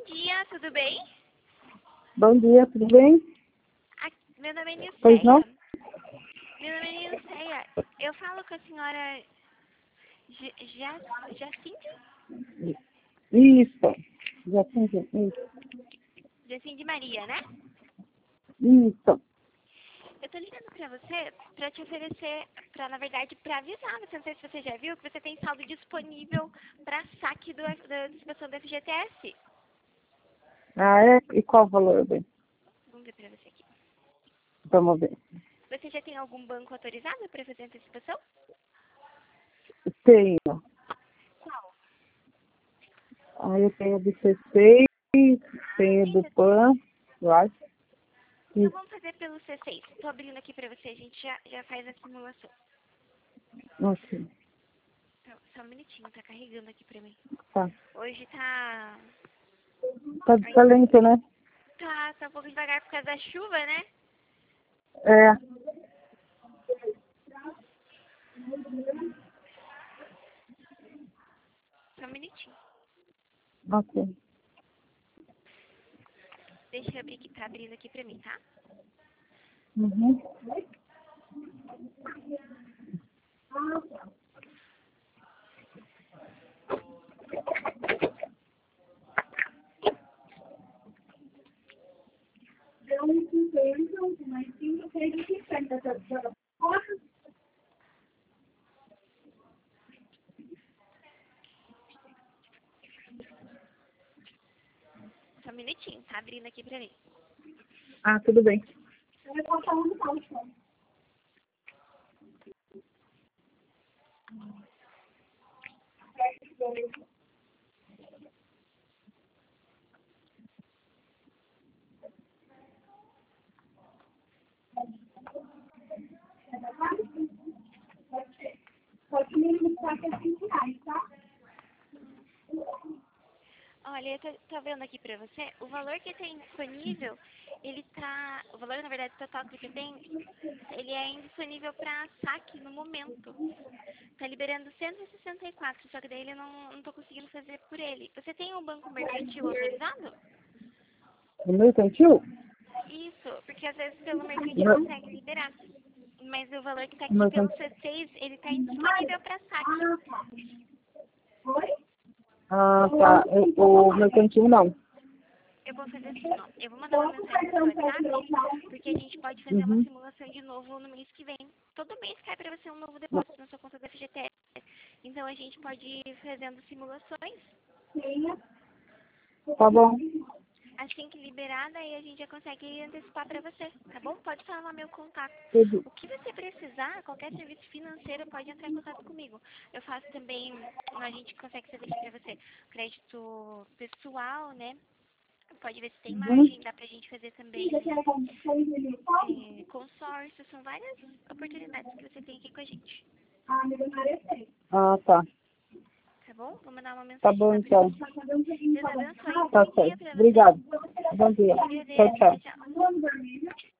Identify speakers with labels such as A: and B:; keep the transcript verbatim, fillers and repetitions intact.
A: dia, tudo bem?
B: Bom dia, tudo bem?
A: Ah, meu nome é
B: Pois não?
A: Nilceia. Meu nome é Nilceia. Eu falo com a senhora J- Ja- Jacinde?
B: Isso. Já entendi. Isso.
A: Jacinde Maria, né?
B: Isso.
A: Eu tô ligando pra você pra te oferecer, pra, na verdade, pra avisar, você não sei se você já viu, que você tem saldo disponível pra saque do, F- da disposição do F G T S.
B: Ah, é? E qual o valor, bem?
A: Vamos ver pra você aqui.
B: Vamos ver.
A: Você já tem algum banco autorizado pra fazer antecipação?
B: Tenho.
A: Qual?
B: Ah, eu tenho do C seis,
A: Ah,
B: tenho
A: tem
B: do
A: C seis.
B: PAN, eu acho.
A: Então
B: Isso.
A: vamos fazer pelo C seis. Tô abrindo aqui pra você, a gente já, já faz a simulação.
B: Ok.
A: Só, só um minutinho, tá carregando aqui pra mim.
B: Tá.
A: Hoje tá...
B: Tá
A: Ai,
B: diferente, né?
A: tá, tá um pouco devagar por causa da chuva, né?
B: É.
A: Só um minutinho.
B: Ok.
A: Deixa eu abrir aqui, tá abrindo aqui pra mim, tá?
B: Uhum.
A: Só um minutinho, tá abrindo aqui pra mim.
B: Ah, tudo bem.
A: Olha, eu tô, tô vendo aqui pra você, o valor que tem disponível, ele tá... O valor, na verdade, total que você tem, ele é indisponível pra saque no momento. Tá liberando cento e sessenta e quatro, só que daí ele não, não tô conseguindo fazer por ele. Você tem um banco mercantil autorizado?
B: O meu cantil?
A: Isso, porque às vezes pelo
B: O
A: mercantil
B: meu,
A: consegue liberar. Mas o valor que tá
B: o
A: aqui
B: meu
A: pelo
B: cantil.
A: C seis, ele tá indisponível para saque.
B: Ah, tá. O, o meu cantil não.
A: Eu vou fazer assim, ó. Eu vou mandar uma mensagem no seu WhatsApp, porque a gente pode fazer uma
B: Uhum.
A: simulação de novo no mês que vem. Todo mês cai para você um novo depósito na sua conta da F G T S. Então a gente pode ir fazendo simulações.
B: Tá bom.
A: Assim que liberar, daí a gente já consegue antecipar para você, tá bom? Pode falar meu contato.
B: Tudo.
A: O que você precisar, qualquer serviço financeiro, pode entrar em contato comigo. Eu faço também, a gente consegue fazer aqui para você, crédito pessoal, né? Pode ver se tem
B: Uhum.
A: margem, dá pra gente fazer também é, consórcio, são várias oportunidades que você tem aqui com a gente.
B: Ah, tá.
A: Tá bom? Vou mandar uma
B: Tá
A: mensagem
B: bom,
A: lá pra
B: então.
A: você. Deus abençoe.
B: Tá
A: Bom dia
B: certo.
A: pra você.
B: Obrigado. Bom dia.
A: Eu que
B: Tchau,
A: agradeço.
B: tchau.
A: Tchau, tchau.